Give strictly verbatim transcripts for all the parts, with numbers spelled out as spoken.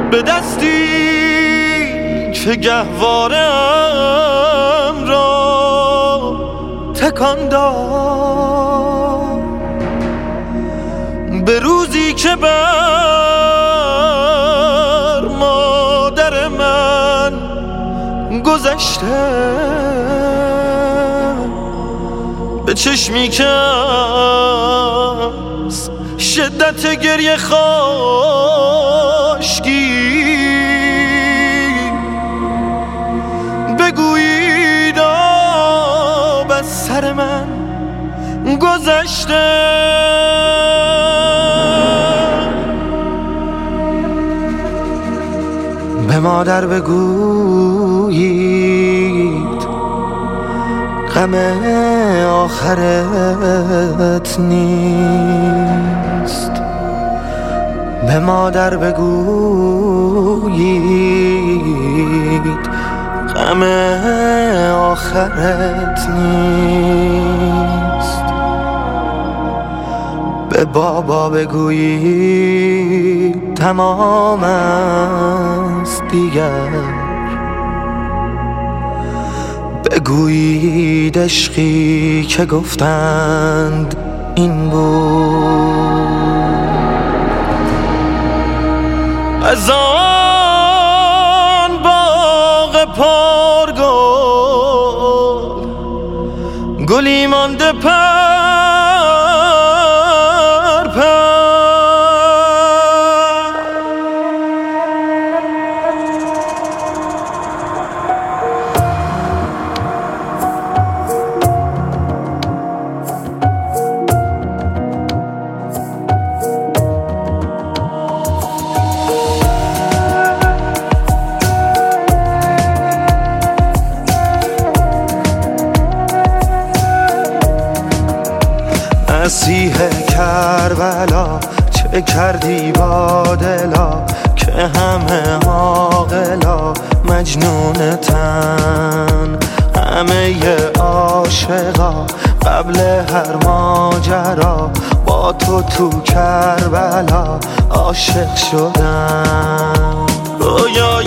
به دستی که گهوارم را تکان داد، به روزی که بر مادر من گذشته، به چشمی که از شدت گریه خاشکی بگویید آب از سر من گذشته. به مادر بگویید غم آخرت نیست، به مادر بگویید غم آخرت نیست. به بابا بگویید تمام است دیگر، بگویید عشقی که گفتند این بود. از آن باغ پرگل گلی مانده پر پر، مسیح کربلا چه کردی با دلا که همه عاقلا مجنونتن، همه عاشقا قبل هر ماجرا با تو تو کربلا عاشق شدن. رویای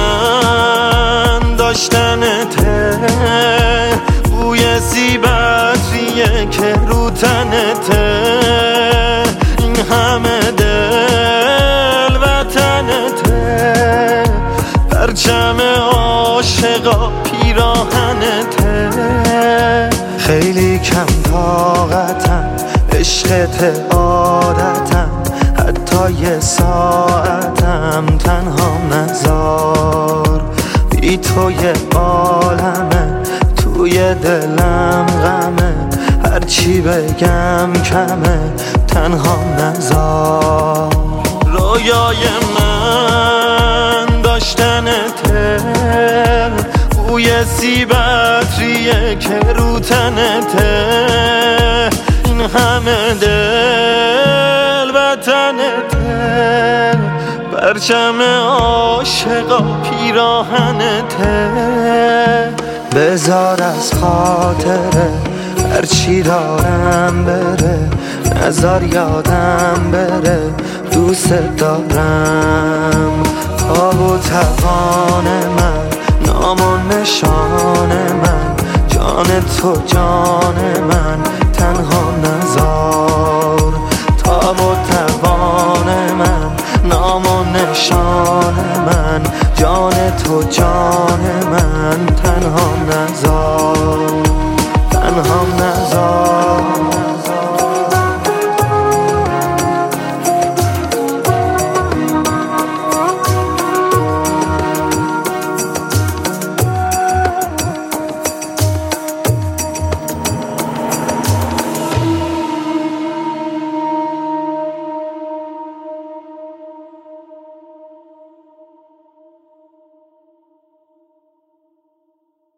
من داشتنته، بوی زیبتریه که رو تنته، این همه دل وطنته، پرچم عاشقا پیراهنته. خیلی کم طاقتم، عشقت عادتم، حتی یه ساعتم تنها نذار، بی تو یه عالمه، توی دلم غمه، هرچی بگم کمه، تنها نذار. رویای من داشتنته، بوی سیبتریه که رو تنته، این همه دل وطنته، پرچم عاشقا پیراهنته. بذار از خاطره هرچی دارم بره، نذار یادم بره دوست دارم. آب و توان من، نام و نشان من، جان تو جان من، تنها